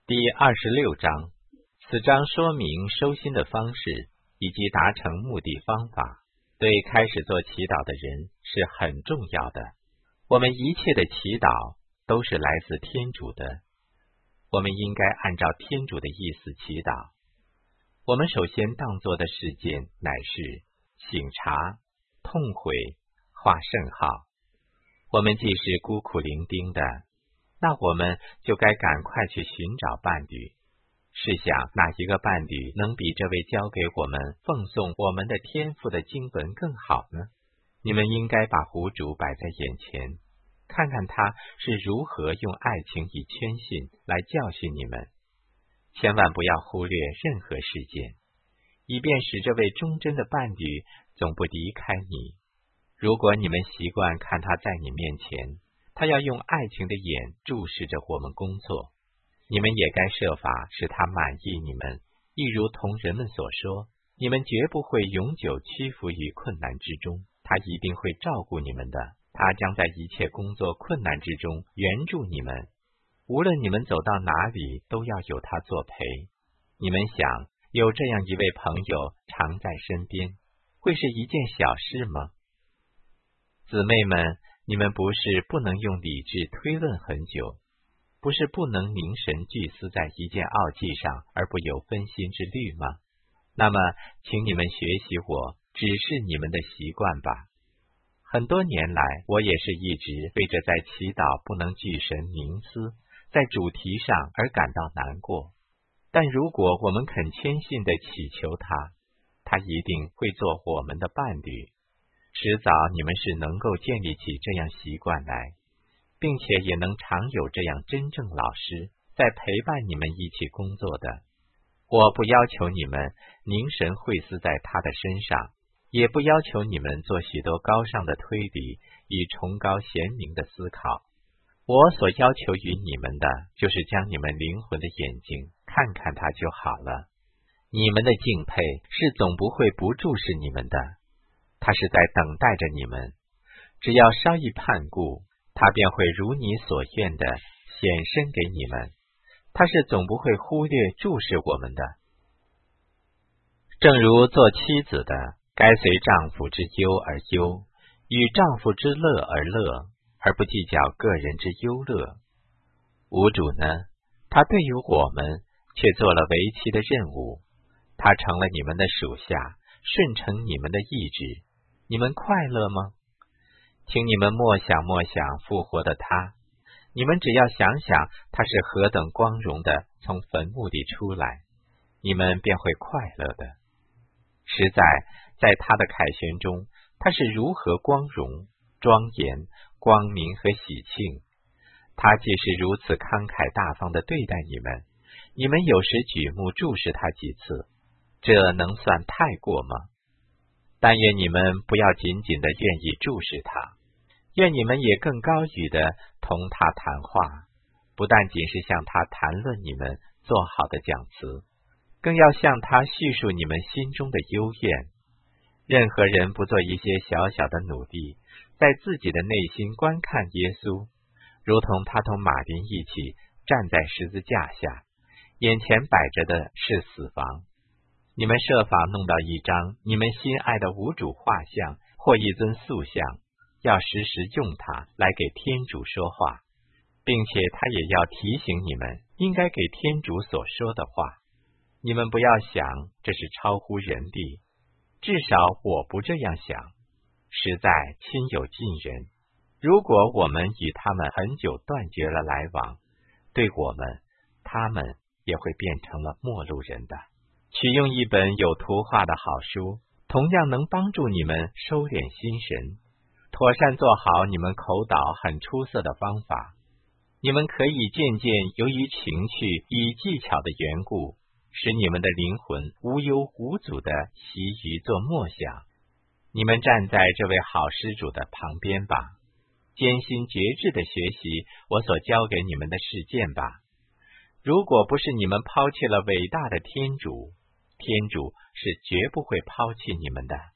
第26章，此章说明收心的方式以及达成目的方法，对开始做祈祷的人是很重要的。我们一切的祈祷都是来自天主的，我们应该按照天主的意思祈祷。我们首先当做的事件乃是省察、痛悔、画圣号。我们既是孤苦伶仃的，那我们就该赶快去寻找伴侣。试想，哪一个伴侣能比这位教给我们奉送我们的天赋的经文更好呢？你们应该把湖主摆在眼前，看看他是如何用爱情与谦逊来教训你们。千万不要忽略任何事件，以便使这位忠贞的伴侣总不离开你。如果你们习惯看他在你面前，他要用爱情的眼注视着我们工作，你们也该设法使他满意你们，一如同人们所说，你们绝不会永久屈服于困难之中，他一定会照顾你们的，他将在一切工作困难之中援助你们，无论你们走到哪里都要有他作陪。你们想，有这样一位朋友常在身边，会是一件小事吗？姊妹们，你们不是不能用理智推论很久，不是不能凝神聚思在一件奥迹上而不有分心之虑吗？那么请你们学习我指示你们的习惯吧。很多年来，我也是一直为着在祈祷不能聚神凝思在主题上而感到难过，但如果我们肯谦信地祈求他，他一定会做我们的伴侣。迟早你们是能够建立起这样习惯来，并且也能常有这样真正老师在陪伴你们一起工作的。我不要求你们凝神会思在他的身上，也不要求你们做许多高尚的推理与崇高贤明的思考。我所要求于你们的，就是将你们灵魂的眼睛看看他就好了。你们的敬佩是总不会不注视你们的，他是在等待着你们，只要稍一盼顾，他便会如你所愿的显身给你们，他是总不会忽略注视我们的。正如做妻子的，该随丈夫之忧而忧，与丈夫之乐而乐，而不计较个人之忧乐。吾主呢，他对于我们却做了为妻的任务，他成了你们的属下，顺承你们的意志。你们快乐吗？请你们默想复活的他，你们只要想想他是何等光荣的从坟墓里出来，你们便会快乐的。实在他的凯旋中，他是如何光荣、庄严、光明和喜庆。他既是如此慷慨大方地对待你们，你们有时举目注视他几次，这能算太过吗？但愿你们不要仅仅的愿意注视他，愿你们也更高语的同他谈话，不但仅是向他谈论你们做好的讲词，更要向他叙述你们心中的幽怨。任何人不做一些小小的努力，在自己的内心观看耶稣，如同他同马林一起站在十字架下，眼前摆着的是死亡。你们设法弄到一张你们心爱的无主画像或一尊塑像，要时时用它来给天主说话，并且他也要提醒你们应该给天主所说的话。你们不要想这是超乎人力，至少我不这样想，实在亲有近人。如果我们与他们很久断绝了来往，对我们，他们也会变成了陌路人的。取用一本有图画的好书，同样能帮助你们收敛心神，妥善做好你们口导很出色的方法。你们可以渐渐由于情趣与技巧的缘故，使你们的灵魂无忧无阻地习于做默想。你们站在这位好施主的旁边吧，艰辛节制地学习我所教给你们的事件吧。如果不是你们抛弃了伟大的天主，天主是绝不会抛弃你们的。